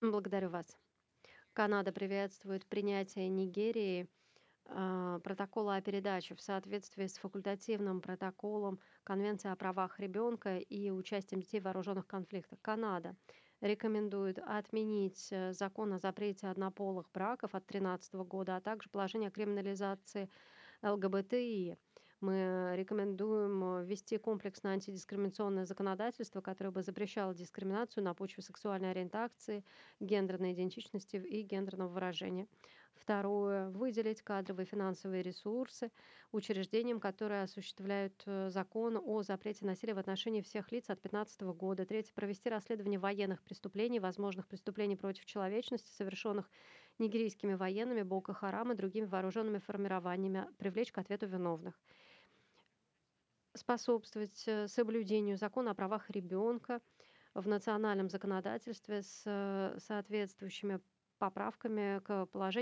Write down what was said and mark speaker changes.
Speaker 1: Благодарю вас. Канада приветствует принятие Нигерии протокола о передаче в соответствии с факультативным протоколом Конвенции о правах ребенка и участием детей в вооруженных конфликтах. Канада рекомендует отменить закон о запрете однополых браков от 2013 года, а также положение о криминализации ЛГБТИ. Мы рекомендуем ввести комплексное антидискриминационное законодательство, которое бы запрещало дискриминацию на почве сексуальной ориентации, гендерной идентичности и гендерного выражения. Второе. Выделить кадровые и финансовые ресурсы учреждениям, которые осуществляют закон о запрете насилия в отношении всех лиц от 2015 года. Третье. Провести расследование военных преступлений, возможных преступлений против человечности, совершенных нигерийскими военными, Боко Харам и другими вооруженными формированиями, привлечь к ответу виновных. Способствовать соблюдению закона о правах ребенка в национальном законодательстве с соответствующими поправками к положениям